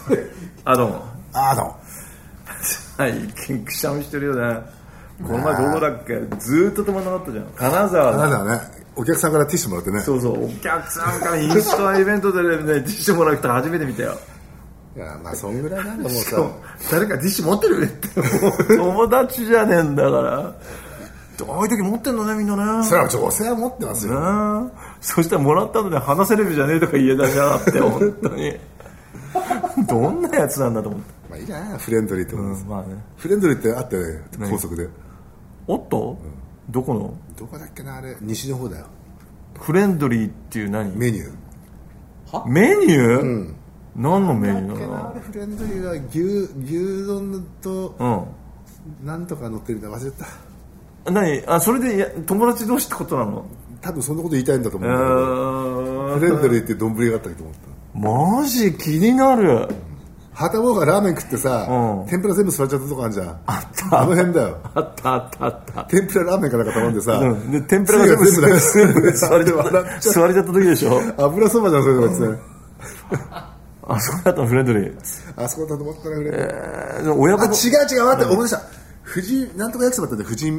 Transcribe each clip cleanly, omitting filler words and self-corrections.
どうも。はい、くしゃみしてるよね。この前どこだっけ、ずーっと止まんなかったじゃん。金沢ね。お客さんからティッシュもらってね。 そうそう、お客さんからインスタイベントで、ね、ティッシュもらう人初めて見たよ。 いや、まあそんぐらいなんだもうさ。 誰かティッシュ持ってるって友達じゃねえんだから。ああいう時持ってんのね、みんなね。 それは女性は持ってますよ。 そしたらもらったので話せレベルじゃねえとか言えなきゃって本当にどんなやつなんだと思って。 まあいいじゃない、フレンドリーってことです、 まあね、 フレンドリーってあってね、高速で。 おっと、どこの、 どこだっけな、あれ西の方だよ。 フレンドリーっていう何メニュー。 メニュー、何のメニューなの。 あれフレンドリーは牛丼と、なんとか乗ってるんだ、忘れた。 それで友達同士ってことなの。 多分そんなこと言いたいんだと思うんだけど、フレンドリーって丼があったけど思った。 マジ気になる。 はたぼうがラーメン食ってさ、天ぷら全部座っちゃったとこあるじゃん。 あった。 あの辺だよ。 あった天ぷらラーメンかなんか頼んでさ、 で天ぷらが全部座れちゃった時でしょ。 油そばじゃん、それとか言ってね。 あそこだったのフレンドリー。 あそこだと思ったらフレンドリー。 親子。 違う、待って、思い出した。なんとか焼きそばだったんで、富士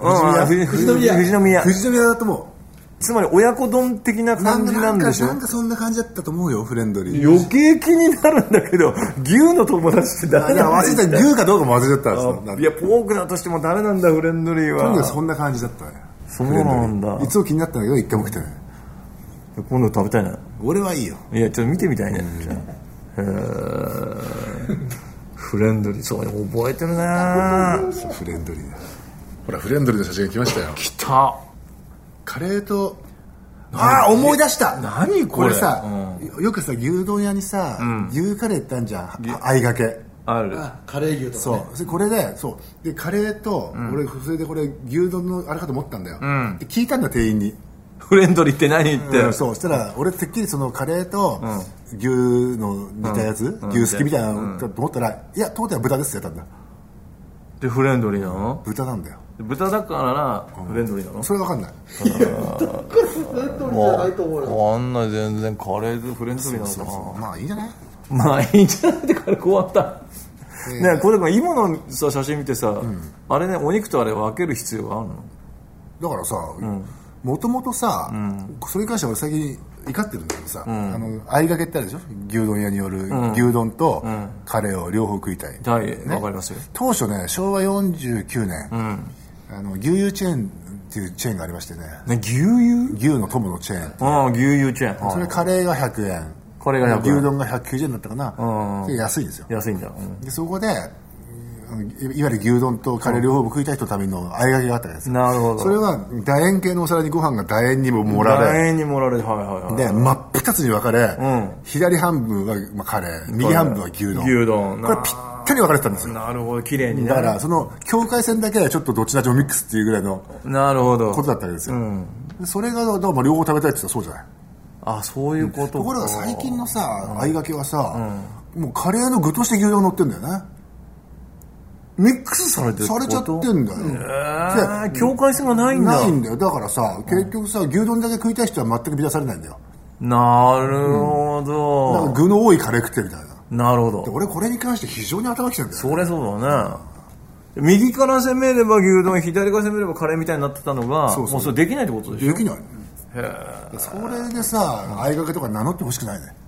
宮だと思う。 つまり親子丼的な感じなんでしょ。 なんかそんな感じだったと思うよ、フレンドリー。余計気になるんだけど、牛の友達って誰なんだ。 忘れた、牛かどうかも忘れちゃったんです。 いや、ポークだとしても誰なんだ、フレンドリーは。 とにかくそんな感じだったね。 そうなんだ。 いつも気になったんだけど、一回も来てない。 今度食べたいな。 俺はいいよ。 いや、ちょっと見てみたいね。フレンドリー、そう覚えてるな。 フレンドリーだ。ほら、フレンドリーの写真が来ましたよ。 来た。 カレーと、思い出した。 何これ。 さ、よくさ、牛丼屋にさ、牛カレーってあるじゃん、相掛け。 ある。 カレー牛とかね。そう。これで、で、カレーと、俺、それでこれ、牛丼のあれかと思ったんだよ。聞いたんだ、店員に。 フレンドリーって何言って。 そう。そしたら、俺、てっきりそのカレーと、牛の煮たやつ、牛すきみたいなのと思ったら、いや、当店は豚ですって言ったんだ。 で、フレンドリーなの？ 豚なんだよ。 豚だからフレンドリーなの？ それわかんない。 フレンドリーじゃないと思うよ。あんな全然カレーとフレンドリーなのかな。 まあいいんじゃない？ まあいいんじゃないって軽く終わった。ね、これ今のさ写真見てさ、あれね、お肉とあれ分ける必要があるの？ だからさ、もともとさ、それに関しては俺最近怒ってるんだけどさ、相掛けってあるでしょ、牛丼屋による牛丼とカレーを両方食いたい。 はい、わかりますよ。 当初ね、昭和49年、牛乳チェーンっていうチェーンがありましてね。 牛乳？ 牛のトムのチェーン。 牛乳チェーン。 それカレーが100円。 カレーが100円。 牛丼が190円だったかな。で安いんですよ。 安いんだ。 でそこで、いわゆる牛丼とカレー両方食いたい人のための相掛けがあったんですよ。 なるほど。 それは楕円形のお皿にご飯が楕円にも盛られ。 楕円に盛られ、はい。 で、真っ二つに分かれ、左半分はカレー、右半分は牛丼。 牛丼。 これぴったり分かれてたんですよ。 なるほど、綺麗にね。 だから、その境界線だけはちょっとどっちだちもミックスっていうぐらいの。 なるほど。 ことだったわけですよ。それが、どうも両方食べたいって言ったらそうじゃない。 あ、そういうことか。 ところが最近のさ、相掛けはさ、もうカレーの具として牛丼乗ってんだよね。 ミックスされてるされちゃってんだよ。 境界線がないんだ。 ないんだよ。だからさ、結局さ、牛丼だけ食いたい人は全く満たされないんだよ。 なるほど。 だから具の多いカレー食ってみたいな。なるほど。 俺これに関して非常に頭きてるんだよ。 それそうだね。右から攻めれば牛丼、左から攻めればカレーみたいになってたのが、もうそれできないってことでしょ。 できない。それでさ、相掛けとか名乗ってほしくないね。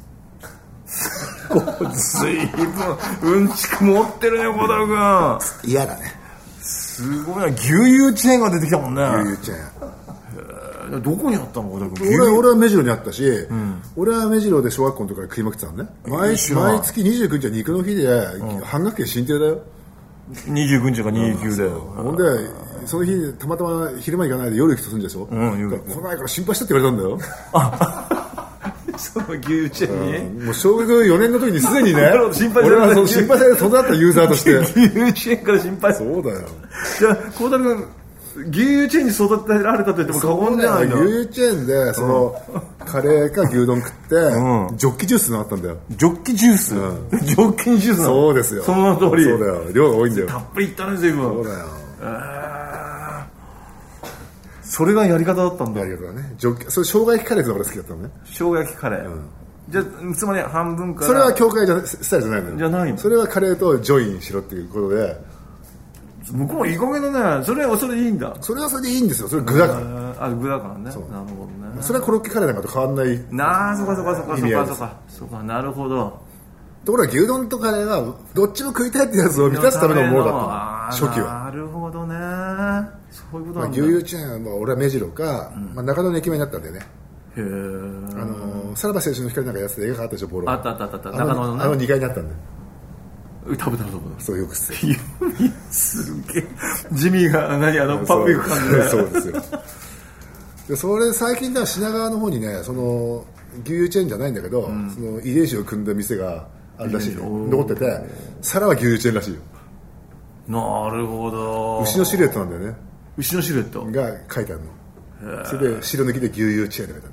随分うんちく持ってるね、小田君。 嫌だね。 すごいな、牛乳チェーンが出てきたもんね。 牛乳チェーン。どこにあったの、小田君。 俺は目白にあったし、俺は目白で小学校の時から食いまくってたのね。毎月29日は肉の日で、半額券進呈だよ。 29日か29だよ。 ほんで、その日たまたま昼間行かないで夜行くとするんでしょ。来ないから心配したって言われたんだよ。 その牛チェーンに、 もう小学4年の時にすでにね、 俺はその心配されて育ったユーザーとして牛チェーンから心配。 そうだよ。 じゃあ孝太君、牛乳チェーンに育てられたと言っても過言じゃないの。 牛乳チェーンでそのカレーか牛丼食ってジョッキジュースがあったんだよ。 ジョッキジュース、ジョッキジュース。 そうですよ。 その通り。 そうだよ。量が多いんだよ。 たっぷりいったね、随分。 そうだよ。 それがやり方だったんだ。 やり方だね。それ生姜焼きカレーとか好きだったのね。 生姜焼きカレー。 じゃあつまり半分からそれは教会スタイルじゃないのよ。 じゃないの。 それはカレーとジョインしろっていうことで、 向こうもいい加減だね。それはそれでいいんだ。 それはそれでいいんですよ。それ具だから。 あ、具だからね。なるそうほどね。 それはコロッケカレーなんかと変わんない。 そうかなるほど。 ところが牛丼とカレーはどっちも食いたいってやつを満たすためのものだった初期は。 なるほどね。そういうことなんだ。 牛乳チェーンは俺は目白か、中野の駅前になったんだよね。 へえ。 さらば青春の光なんかやつで映画があったでしょ、ボロ。 あった中野のね。 2階にあったんだよ。 食べたそうよくすげえ地味がパックいく感じで。 そうですよ。でそれ最近では品川の方にね、その牛乳チェーンじゃないんだけど、その遺伝子を組んだ店があるらしいね。残ってて、皿は牛乳チェーンらしいよ。 なるほど。 牛のシルエットなんだよね。 牛のシルエットが書いてあるの。それで白抜きで牛乳チェーンって書いて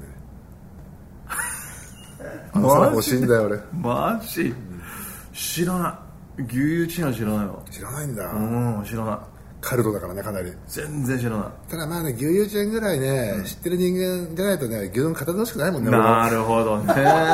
あるんだよね。皿欲しいんだよ俺。 マジ知らない。牛乳チェーンは知らないよ。 知らないんだ。 知らない。 カルトだからね、かなり。 全然知らない。 ただまあね、牛乳チェーンぐらいね、知ってる人間じゃないとね、牛丼片付しくないもんね。 なるほどね。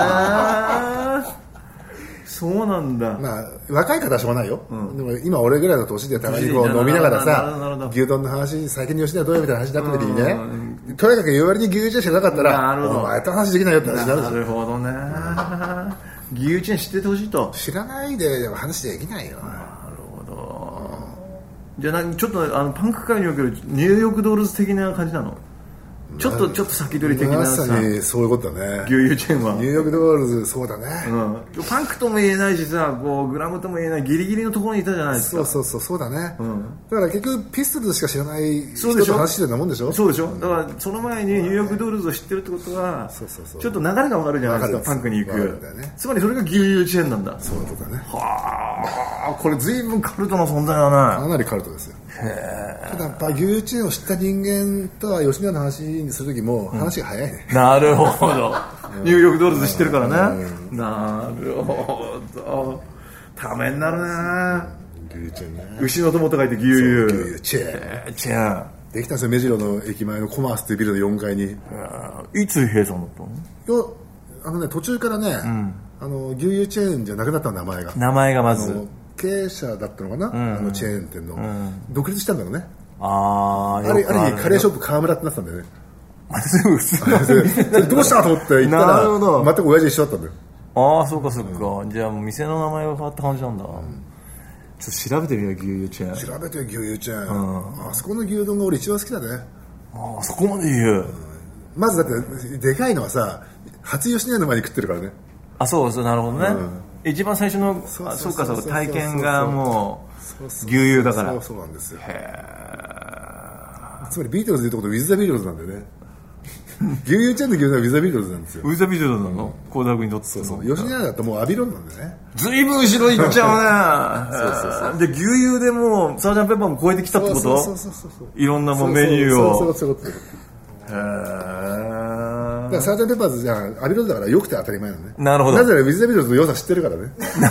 そうなんだ。 まあ若い方はしょうがないよ。でも今俺ぐらいの年でたまにこう飲みながらさ、牛丼の話、最近の吉田どうやみたいな話になった時にね、とにかく言われに牛乳チェーン知らなかったら、お前と話できないよって話になるでしょ。 なるほどね。牛乳チェーン知っててほしいと。 知らないで話できないよ。 なるほど。じゃあちょっとパンク界におけるニューヨークドールズ的な感じなの？ちょっと先取り的なさ。 まさにそういうことだね。 牛乳チェーンはニューヨークドールズ、そうだね。 パンクとも言えないしさ、こうグラムとも言えないギリギリのところにいたじゃないですか。 そうだね。だから結局ピストルズしか知らない人と話してるもんでしょ。 そうでしょ。だからその前にニューヨークドールズを知ってるってことは、ちょっと流れがわかるじゃないですか。パンクに行く。つまりそれが牛乳チェーンなんだ。 そういうことだね。 はあ、これ随分カルトの存在だね。 かなりカルトですよ。ただやっぱ牛乳チェーンを知った人間とは吉野の話にする時も話が早いね。 なるほど。ニューヨークドールズ知ってるからね。なるほど。ためになるね。 牛乳チェーンね。 牛の友と書いて牛乳。 牛乳チェーン。 チェーン。 できたんですよ、目白の駅前のコマースっていうビルの4階に。 いつ閉鎖になったの？ 途中からね、牛乳チェーンじゃなくなった名前が。 名前がまず。 経営者だったのかな、チェーン店の、独立したんだろうね。 ある意味カレーショップ川村ってなってたんだよね。どうしたと思って行ったら全く親父一緒だったんだよ。 ああ、そうかそうか。じゃあもう店の名前が変わった感じなんだ。ちょっと調べてみよう、牛乳チェーン。 調べて牛乳チェーン。あそこの牛丼が俺一番好きだね。 ああ、そこまで言う。 まずだってでかいのはさ、初吉野家の前に食ってるからね。 あ、そうなるほどね。一番最初のそうか体験がもう牛乳だから。 そうなんですよ。つまりビートルズでいうところウィズ・ザ・ビートルズなんだよね。牛乳チェーンの牛乳はウィズ・ザ・ビートルズなんですよ。 ウィズ・ザ・ビートルズなの？倖田君にとって。 そう吉野家だともうアビロンなんだよね。 ずいぶん後ろ行っちゃうね。で牛乳でもうサージャンペッパーも超えてきたってこと？そういろんなもうメニューを。 そうだからサージャンペッパーズじゃアビロンだから良くて当たり前なのね。 なるほど。 なぜならウィズ・ザ・ビートルズの良さ知ってるからね。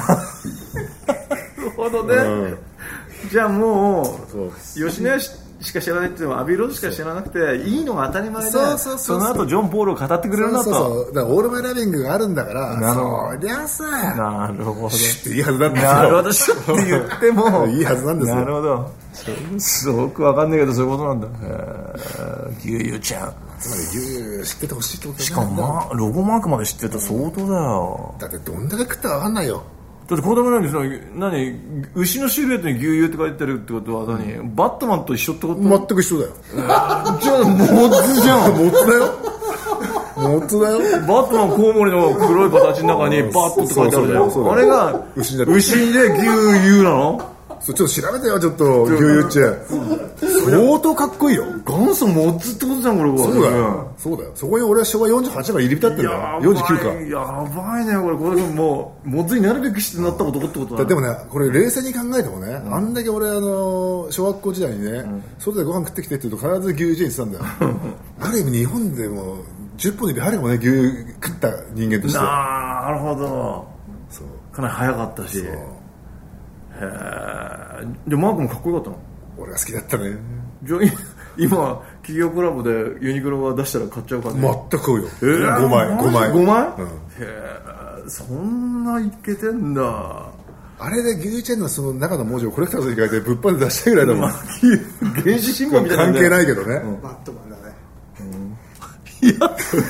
なるほどね。じゃあもう吉野家しか知らないっていうのはアビロンしか知らなくていいのが当たり前で、その後ジョン・ポールを語ってくれるなと。 そうだからオールマイラビングがあるんだから、そりゃさ、 なるほど。 シュッていいはずなんですよ。 なるほど、シュッて言ってもいいはずなんですよ。 なるほど。すごくわかんないけどそういうことなんだ。牛乳ちゃん。 つまり牛乳知っててほしいってことだね。 しかもロゴマークまで知ってたら相当だよ。 だってどんだけ食ったらわかんないよ。 だって倖田君なんですよ。牛のシルエットに牛乳って書いてるってことはバットマンと一緒ってこと？ 全く一緒だよ。 じゃあモツじゃん。 モツだよ。モツだよ。 バットマンコウモリの黒い形の中にバットって書いてあるじゃん。あれが牛で牛乳なの？ ちょっと調べてよ、ちょっと牛乳チェーン。相当かっこいいよ。 元祖モツってことじゃん、これ。 そうだよ。そこに俺は昭和48年から入り浸ってるんだよ。49か。 やばいね、これもうモツになるべくしてなった男ってことだ。 でもね、これ冷静に考えてもね、あんだけ俺小学校時代にね、外でご飯食ってきてって言うと必ず牛乳チェーンってたんだよ。ある意味日本でも10本であるかもね、牛乳食った人間として。 なるほど。かなり早かったし。でマークもかっこよかったの？ 俺は好きだったね。 じゃ今企業コラボでユニクロが出したら買っちゃうかね。 全く買うよ。5枚。 5枚、 うん、 へえ、そんないけてんだ。 あれで牛チェーンのその中の文字をコレクターズに書いて物販で出したいぐらいだもん。 原始新聞みたいな、 関係ないけどね、 バットマンだね、 いや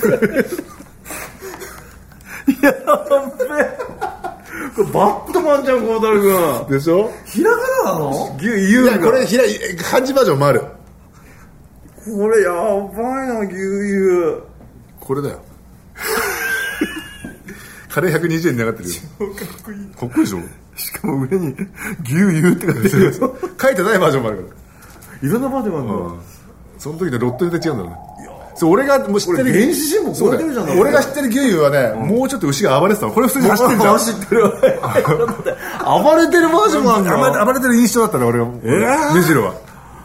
やべえ、これバットマンじゃん、孝太郎君でしょ。 ひらがななの？ いやこれ漢字バージョンもある。 これやばいな、牛油。 これだよカレー120円になってるよ。 かっこいい。 かっこいいでしょ。 しかも上に牛油って書いてる。 書いてないバージョンもあるから。 いろんなバージョンあるんだ、 うん、その時でロットで違うんだろうね。そう俺がもう知ってる原始新聞超えてるじゃん。 俺が知ってる牛油はね、もうちょっと牛が暴れてたの。これ普通に走ってるじゃん。 走ってる暴れてるバージョンもあるんだ。 暴れてる印象だったね俺は。目白は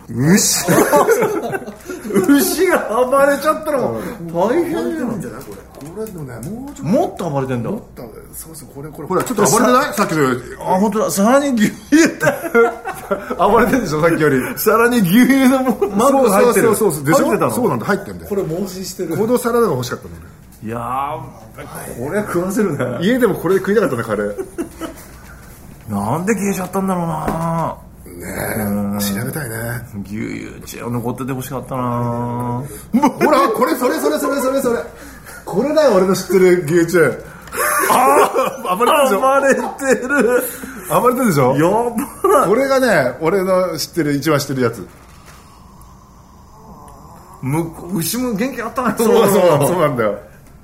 牛が暴れちゃったらもう大変じゃん。 これでもね、 もっと暴れてんだ。 そうそう、これほらちょっと暴れてない？さっきのより。 あ、本当だ。さらに牛乳暴れてるでしょ、さっきより。 さらに牛乳のマークが入ってる。 そうでしょ。 入ってたの？ そうなんだ、入ってんだよ。 これ盲信してる。 行動サラダが欲しかったのいやー、これ食わせるね。 家でもこれで食いたかったね、カレー。 なんで消えちゃったんだろうな。 ねえ、調べたいね。 牛乳血を残ってて欲しかったな。 ほら、これそれ。これだよ、俺の知ってる牛チェーン。暴れてるでしょ。暴れてるでしょ。 やばい。 これがね、俺の知ってる、一番知ってるやつ。 牛も元気あったね。 そうなんだよ。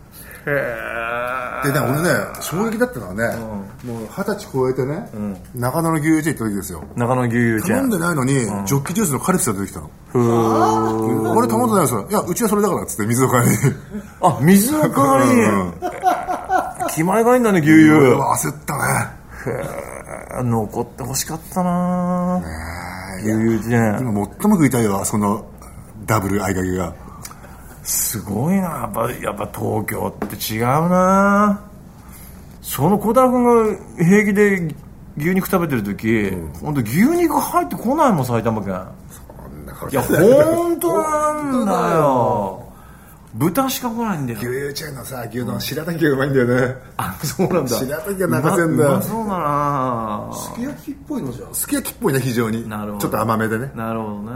へでね、俺ね、衝撃だったのはね、もう20歳超えてね、中野の牛乳チェーン行った時ですよ。 中野牛乳チェーン。 頼んでないのに、ジョッキジュースのカルピスが出てきたの。あれ頼んでないですよ。いや、うちはそれだからっつって水の代わりに。 あ、水の代わりに。気前がいいんだね、牛乳。 焦ったね。 残って欲しかったな。牛乳チェーン。 今最も食いたいわ、そのダブル合掛けが。 すごいな。やっぱ東京って違うな。その小太郎君が平気で牛肉食べてる時、本当牛肉入ってこないもん、埼玉県。いや本当なんだよ。豚しか来ないんだよ。 牛乳チェーンのさ、牛丼、白滝がうまいんだよね。 あ、そうなんだ。 白滝が泣かせんだよ。 うまそうだな。 すき焼きっぽいのじゃん。 すき焼きっぽいね、非常に。 なるほど。 ちょっと甘めでね。 なるほどね。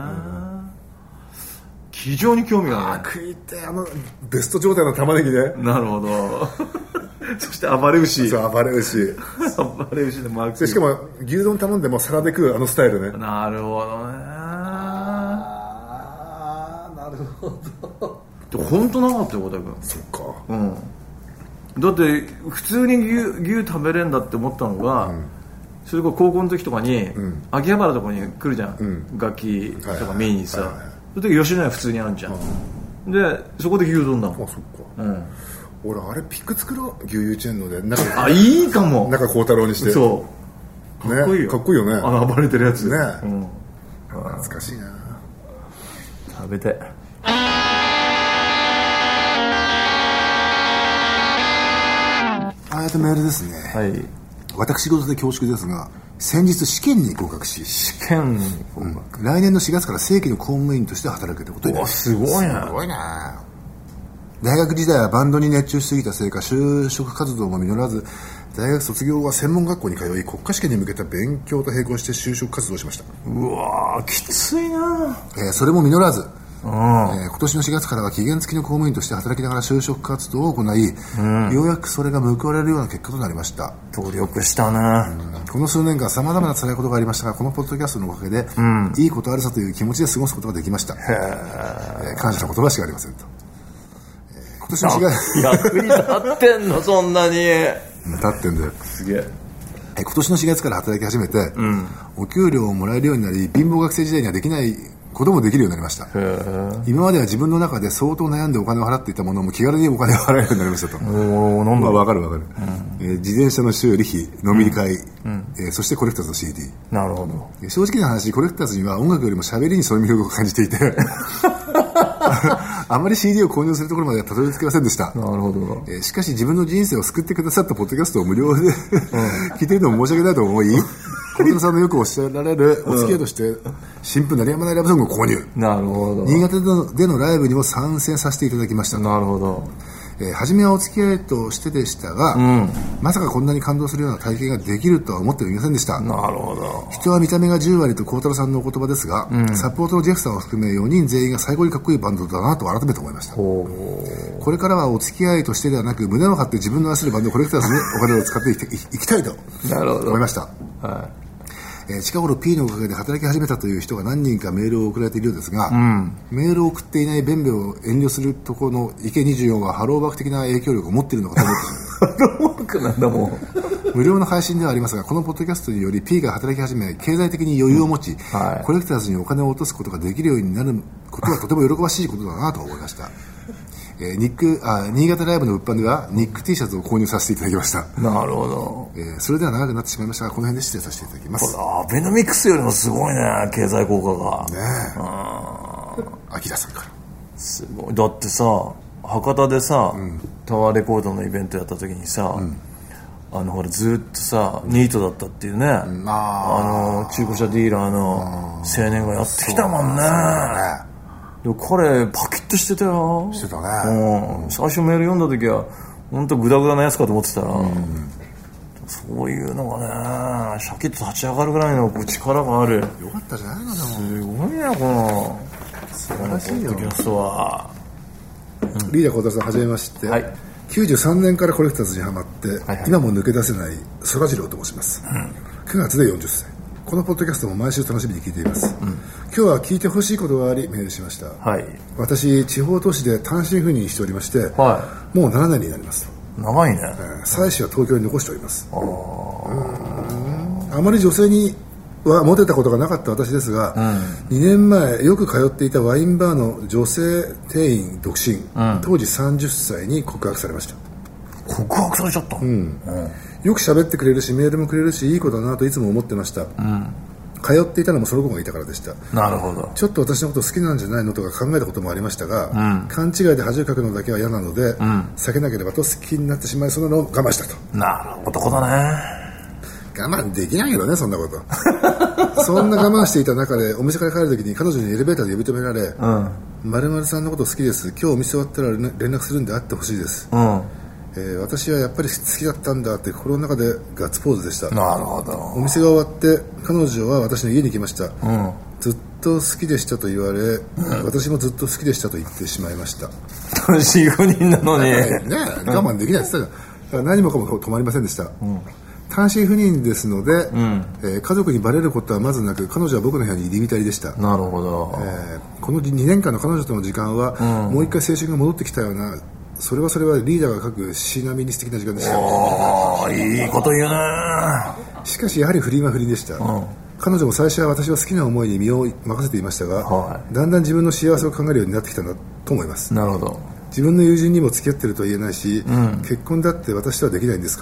非常に興味がある。 食いて、ベスト状態の玉ねぎね。 なるほど。そして暴れ牛。 そう、暴れ牛。 暴れ牛でマーク。 しかも、牛丼頼んでも皿で食うスタイルね。 なるほどね。 なるほど。 本当なかったよ、小田君。 そっか。 うん。だって普通に牛食べれんだって思ったのが、それこそ高校の時とかに、秋葉原とかに来るじゃん、楽器とか見にさ、その時吉野家普通にあるじゃん、でそこで牛丼だもん。 あ、そっか。俺あれピック作ろう、牛乳チェーンので。 あ、いいかも。 中孝太郎にして。 そうかっこいいよ。 かっこいいよね。 暴れてるやつね。懐かしいな。 食べて。 メールですね。 はい。 私事で恐縮ですが、先日試験に合格し、来年の4月から正規の公務員として働けることになります。 すごいな。 すごいな。大学時代はバンドに熱中しすぎたせいか就職活動も実らず、大学卒業は専門学校に通い、国家試験に向けた勉強と並行して就職活動をしました。 うわー、きついな。 それも実らず、今年の4月からは期限付きの公務員として働きながら就職活動を行い、ようやくそれが報われるような結果となりました。 努力したな。 この数年間様々な辛いことがありましたが、このポッドキャストのおかげで、いいことあるさという気持ちで過ごすことができました。感謝の言葉しかありませんと。今年の4月役に立ってんのそんなに。 立ってんだよ。 すげえ。 今年の4月から働き始めて、お給料をもらえるようになり、貧乏学生時代にはできないこともできるようになりました。今までは自分の中で相当悩んでお金を払っていたものも気軽にお金を払えるようになりましたと。 なんだ。 わかる。自転車の修理費、飲み会、そしてコレクターズの CD。 なるほど。 正直な話、コレクターズには音楽よりも喋りにそういう魅力を感じていてあまり CD を購入するところまではたどり着けませんでした。 なるほど。 しかし自分の人生を救ってくださったポッドキャストを無料で聞いているのも申し訳ないと思い小太さんのよくおっしゃられるお付き合いとして新婦なりやまないラブソングを購入。 なるほど。 新潟でのライブにも参戦させていただきました。 なるほど。 初めはお付き合いとしてでしたが、まさかこんなに感動するような体験ができるとは思ってはいませんでした。 なるほど。 人は見た目が10割と孝太郎さんのお言葉ですが、サポートのジェフさんを含め4人全員が最高にかっこいいバンドだなと改めて思いました。これからはお付き合いとしてではなく、胸を張って自分の愛するバンドコレクターズにお金を使っていきたいと思いました。はい。近頃 P のおかげで働き始めたという人が何人かメールを送られているようですが、メールを送っていないベンベを遠慮するところの池24はハローバック的な影響力を持っているのかと思ってハローバックなんだもん。 無料の配信ではありますが、このポッドキャストにより P が働き始め、経済的に余裕を持ち、コレクターズにお金を落とすことができるようになることはとても喜ばしいことだなと思いました。新潟ライブの物販ではニック T シャツを購入させていただきました。 なるほど。 それでは長くなってしまいましたが、この辺で失礼させていただきます。 アベノミクスよりもすごいね、経済効果が。 ねえ。アキラさんから。 すごい。だってさ、博多でさ、タワーレコードのイベントやった時にさ、ほらずっとさニートだったっていうね、中古車ディーラーの青年がやってきたもんね。でも彼パキッとしてたよ。 してたね。 最初メール読んだ時は本当グダグダなやつかと思ってたら、そういうのがねシャキッと立ち上がるぐらいの力がある。 よかったじゃないの。 すごいね、この素晴らしいよ。 ポッドキャストは。 リーダー小田さんはじめまして。 はい。 93年からコレクターズにハマって、今も抜け出せない空次郎と申します。9月で40歳。このポッドキャストも毎週楽しみに聞いています。今日は聞いてほしいことがありメールしました。私地方都市で単身赴任しておりまして、もう7年になります。 長いね。 妻子は東京に残しております。あまり女性にはモテたことがなかった私ですが、2年前よく通っていたワインバーの女性店員独身、当時30歳に告白されました。 告白されちゃった。 よく喋ってくれるしメールもくれるしいい子だなといつも思ってました。通っていたのもその子がいたからでした。 なるほど。 ちょっと私のこと好きなんじゃないのとか考えたこともありましたが、勘違いで恥をかくのだけは嫌なので、避けなければと好きになってしまいそうなのを我慢したと。 なるほど、男だね。 我慢できないけどね、そんなことそんな我慢していた中でお店から帰るときに彼女にエレベーターで呼び止められ、〇〇さんのこと好きです、今日お店終わったら連絡するんで会ってほしいです、私はやっぱり好きだったんだって心の中でガッツポーズでした。 なるほど。 お店が終わって彼女は私の家に来ました、ずっと好きでしたと言われ、私もずっと好きでしたと言ってしまいました。 単身赴任なのに我慢できないって言ったから何もかも止まりませんでした、単身赴任ですので、家族にバレることはまずなく、彼女は僕の部屋に入り浸りでした。 なるほど。 この2年間の彼女との時間は、もう一回青春が戻ってきたような、それはリーダーが書く詩並みに素敵な時間でした。 いいこと言うね。 しかしやはり不倫は不倫でした、彼女も最初は私を好きな思いに身を任せていましたが、だんだん自分の幸せを考えるようになってきたんだと思います。 なるほど。 自分の友人にも付き合ってるとは言えないし、結婚だって私とはできないんですから、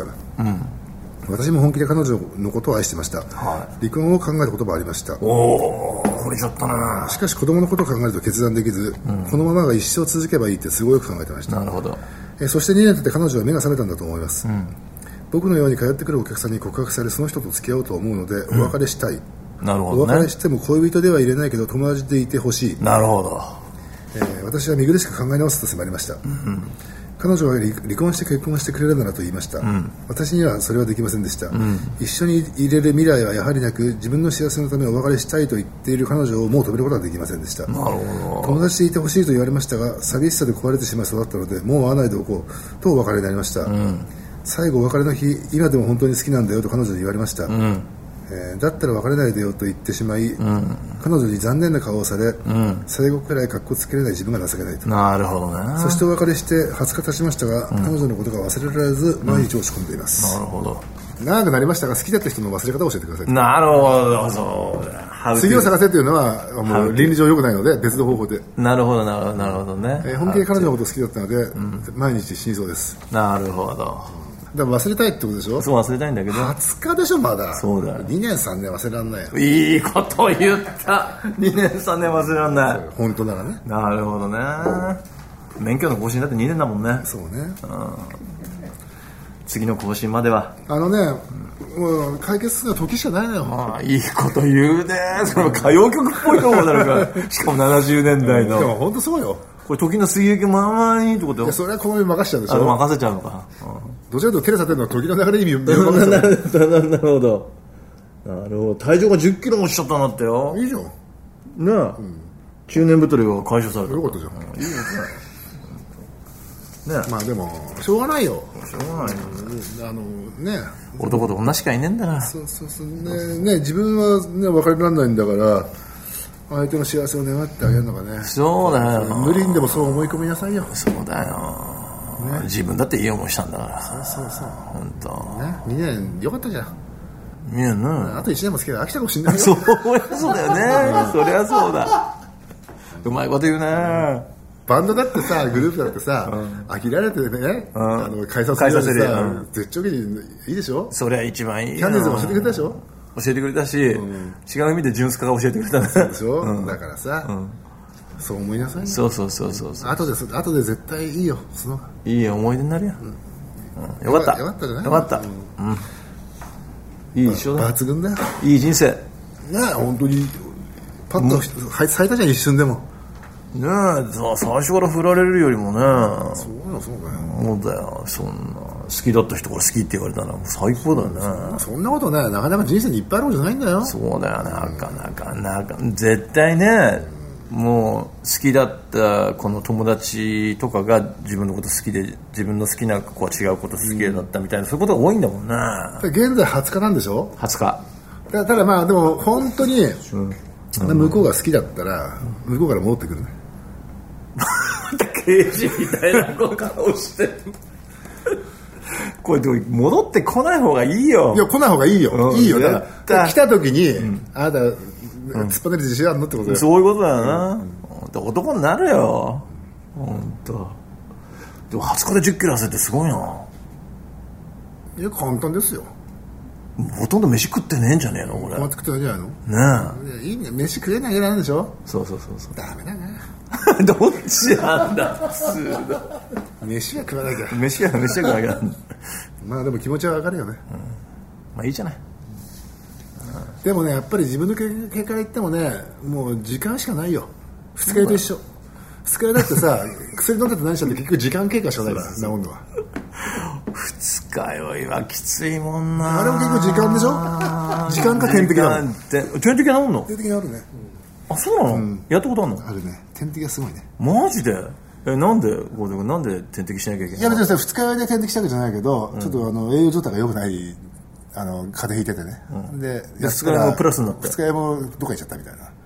私も本気で彼女のことを愛してました、離婚を考えたこともありました。 これちょっとな。 しかし子供のことを考えると決断できず、このままが一生続けばいいってすごい考えてました。 なるほど。 そして2年経って彼女は目が覚めたんだと思います、僕のように通ってくるお客さんに告白されその人と付き合おうと思うのでお別れしたい、 なるほどね。 お別れしても恋人では入れないけど友達でいてほしい。 なるほど。 私は身苦しく考え直すと迫りました、彼女は離婚して結婚してくれるならと言いました、私にはそれはできませんでした、一緒にいれる未来はやはりなく、自分の幸せのためお別れしたいと言っている彼女をもう止めることはできませんでした。 なるほど。 友達でいてほしいと言われましたが、寂しさで壊れてしまいそうだったのでもう会わないでおこうとお別れになりました、最後お別れの日、今でも本当に好きなんだよと彼女に言われました、だったら別れないでよと言ってしまい、彼女に残念な顔をされ、最後くらい格好つけれない自分が情けないと。 なるほどね。 そしてお別れして20日経ちましたが、彼女のことが忘れられず毎日落ち込んでいます、 なるほど。 長くなりましたが好きだった人の忘れ方を教えてください。 なるほど。そう次を探せというのはもう倫理上良くないので別の方法で。 なるほどなるほどね、 本気で彼女のこと好きだったので、毎日死にそうです。 なるほど。 だから忘れたいってことでしょ。 そう忘れたいんだけど 20日でしょまだ。 そうだよ。 2年3年忘れらんないよ。 いいこと言った。2年3年忘れらんない。 本当ならね。 なるほどね。免許の更新だって2年だもんね。 そうね、 次の更新まではもう解決するのは時しかないのよ。 ああ、いいこと言うね。その歌謡曲っぽいと思うだろうから。しかも70年代の。 でも本当そうよ。 これ時の水泳まあまあいいってことよ。 いや、それはこの上任せちゃうでしょ。 任せちゃうのか。 どちらかというとテレサテンの時の流れに身を任せなるほど。なるほど。体重が10キロもしちゃったんだってよ。 いいじゃん。 ねえ。中年太りが解消された。 よかったじゃん。 いいことだよ。ねまあでもしょうがないよ。 しょうがないよ。 ね。 男と女しかいねえんだな。 そうね、自分はね分かりられないんだから相手の幸せを願ってあげるのがね。 そうだよ。 無理にでもそう思い込みなさいよ。 そうだよ。自分だっていい思いしたんだから。 そう本当。 ね、2年よかったじゃん。 いやあと1年も好きで飽きたかもしれないよ。 そうだよね。そりゃそうだ。うまいこと言うね。 バンドだってさ、グループだってさ、飽きられてね、解散するようにさ、絶頂期にいいでしょ。 そりゃ一番いいよ。 キャンディーズも教えてくれたでしょ。 教えてくれたし、違う意味でジュンスカが教えてくれたね。 でしょ、だからさ、そう思いなさいよ。 そう。 後で絶対いいよ、その。 いい思い出になるよ。よかった。 よかったじゃない。 よかった。いい一生だ。 抜群だよ。 いい人生。 ねえ、本当に、パッと咲いたじゃん、一瞬でも。 ねえ、最初から振られるよりもね。 そうだよ。 そうだよ。そんな好きだった人から好きって言われたらもう最高だよね。 そんなことね、なかなか人生にいっぱいあるわけじゃないんだよ。 そうだよね。なか絶対ね、もう好きだったこの友達とかが自分のこと好きで、自分の好きな子は違うこと好きだったみたいな、そういうことが多いんだもんね。 現在20日なんでしょ。 20日。 ただまあでも本当に、向こうが好きだったら向こうから戻ってくるね。 刑事みたいな顔してこれ戻ってこない方がいいよ。 いや、来ない方がいいよ。いいよ。だから来た時に、あなた突っ張れる自信あるのってことだよ。 そういうことだよな。男になるよ。本当。でも20日で10キロ痩せってすごいな。 いや、簡単ですよ。 ほとんど飯食ってねえんじゃねえのこれ。 困って食ってないんじゃないの。ねえ。いいね、飯食えないぐらいなんでしょ。 そう。 ダメだね。 どっちなんだ普通だ。 飯は食わなきゃ。 飯は食わなきゃ。 まあでも気持ちはわかるよね。 まあいいじゃない。 でもね、やっぱり自分の結果から言ってもね、もう時間しかないよ。二日酔いと一緒。二日酔いだってさ、薬飲んでて何したって結局時間経過しかないから治るのは。 二日酔いはきついもんな。 あれも結構時間でしょ。時間か点滴だもん。 点滴は治んの。 点滴があるね。 あ、そうなの。やったことあるの。 あるね。点滴がすごいね。 マジで。なんで点滴しなきゃいけない。 いや別にさ、二日酔いで点滴したわけじゃないけど、ちょっと栄養状態が良くない風邪ひいててね。で二日酔いもプラスになって。 二日酔いもどっか行っちゃったみたいな。 へ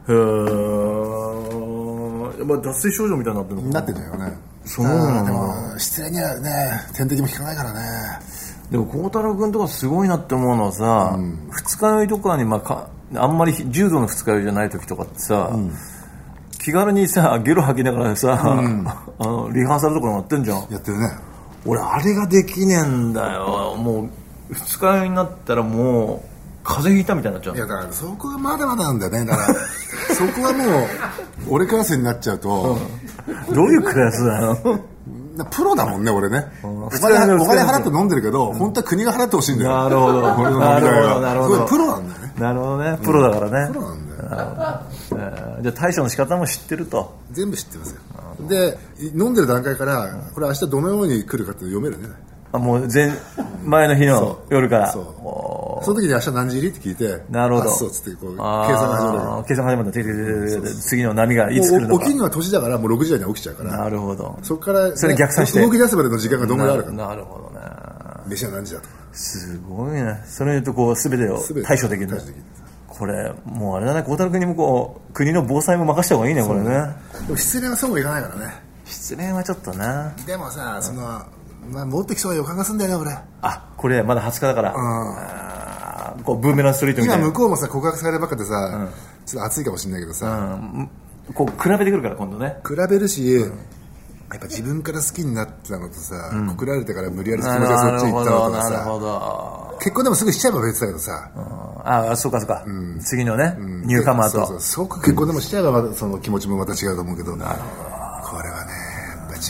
え。まあ脱水症状みたいになってるの。 なってるよね。 そうなんだ。 でも失礼にはね、点滴も効かないからね。 でも孝太郎君とかすごいなって思うのはさ、二日酔いとかにあんまり重度の二日酔いじゃない時とかってさ、気軽にさゲロ吐きながらさ、リハーサルとかやってんじゃん。 やってるね。 俺あれができねえんだよ。もう二日酔いになったらもう風邪ひいたみたいになっちゃう。 いやだからそこがまだまだなんだよね。だからそこはもう俺クラスになっちゃうと、 どういうクラスだよ。 プロだもんね俺ね。お金払って飲んでるけど、本当は国が払ってほしいんだよ。 なるほど。なるほど。 プロなんだよね。 なるほどね。プロだからね。 プロなんだよ。 じゃあ対処の仕方も知ってると。 全部知ってますよ。で飲んでる段階からこれ明日どのように来るかって読めるね。 もう前の日の夜から。 その時に明日何時入りって聞いて、 なるほど。 そうつってこう計算が始まる。 計算が始まった。次の波がいつ来るのか。 起きるのは年だからもう6時台には起きちゃうから。 なるほど。 そこからそれ逆算して動き出すまでの時間がどんぐらいあるか。 なるほどね。 飯は何時だとか。 すごいね。それによってこう全てを対処できる。これもうあれだね。孝太郎君にもこう国の防災も任せた方がいいねこれね。 でも失恋はそうもいかないからね。 失恋はちょっとな。 でもさ戻ってきそうな予感がするんだよね俺。 これまだ20日だから。こうブーメランストリートみたいな。 今向こうもさ告白されるばっかでさ、ちょっと暑いかもしれないけどさ、 こう比べてくるから今度ね。 比べるし、やっぱ自分から好きになったのとさ、告られてから無理やり気持ちがそっちに行ったのとかさ、 なるほど。 結婚でもすぐしちゃえば別だけどさ、 そうか次のね、ニューカマーとそう結婚でもしちゃえばその気持ちもまた違うと思うけど、なるほど。これはねやっぱ違うと思う。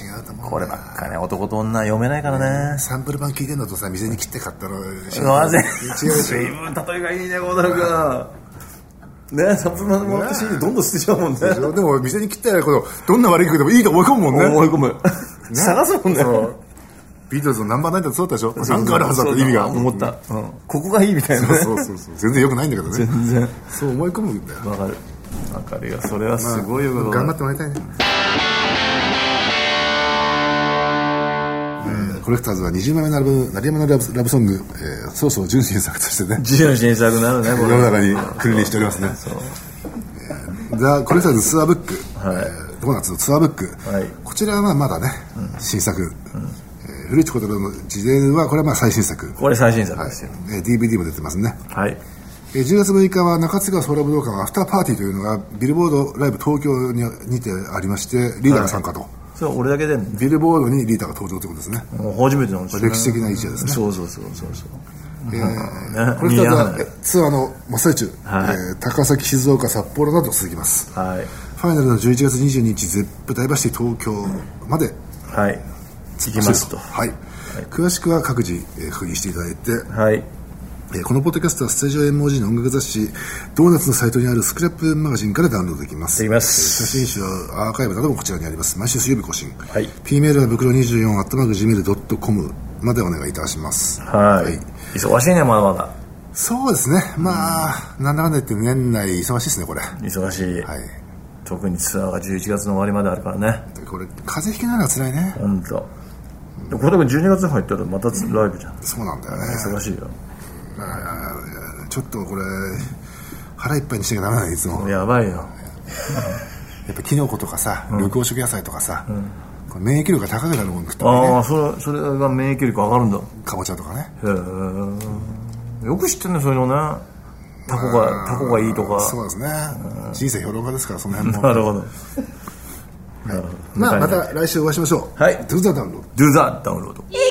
こればっかね、男と女読めないからね。 サンプル版聞いてんのとさ、店に切って買ったのなぜ違うでしょ。 随分例えがいいね、小田君ね。サンプル版もらった CD どんどん捨てちゃうもんね。 でも店に切ってあることどんな悪い曲でもいいと思い込むもんね。 思い込む、探すもんね。 ビートルズのナンバーナインだとそうだったでしょ。なんかあるはずだった意味が思った、ここがいいみたいなね。 そう全然良くないんだけどね。 全然そう思い込むんだよ。 わかるよ。それはすごいよ、 頑張ってもらいたいね。コレクターズは20枚目のアルバム、鳴山のラブソング、そろそろ純真作としてね、 純真作になるね、 世の中に君臨しておりますね。ザ・コレクターズツアーブック、ドーナツのツアーブック、こちらはまだね、新作、古市小太郎の自伝はこれはまあ最新作、 これ最新作ですよ。 DVD も出てますね。 はい。 10月6日は中津川ソーラ武道館アフターパーティーというのがビルボードライブ東京にてありまして、リーダーが参加と。 それ俺だけでビルボードにリーダーが登場ということですね。 初めてなんですね。 歴史的な一夜ですね。 そう。 これからツアーの真っ最中、高崎、静岡、札幌など続きます。ファイナルの11月22日、ゼップダイバーシティ東京まで行きますと。 詳しくは各自確認していただいて、このポッドキャストはスタジオ MOG の音楽雑誌ドーナツのサイトにあるスクラップマガジンからダウンロードできます。写真集アーカイブなどもこちらにあります。毎週水曜日更新。P メールは袋24 @gmail.com までお願いいたします。 忙しいね、まだまだ。 そうですね。まあなんだかんだ言って年内忙しいですね、これ。 忙しい。特にツアーが11月の終わりまであるからね。 これ風邪ひきながら辛いね。 本当。これでも12月に入ったらまたライブじゃん。 そうなんだよね。 忙しいよ。 ちょっとこれ腹いっぱいにしなきゃダメだね、いつも。 やばいよ。 やっぱキノコとかさ、緑黄色野菜とかさ、免疫力が高くなるもの食ったらね。 それが免疫力上がるんだ。 かぼちゃとかね。 よく知ってんね、そういうのね。タコがいいとか。 そうですね。人生評論家ですから、その辺も。 なるほど。 また来週お会いしましょう。 Do the download. Do the download.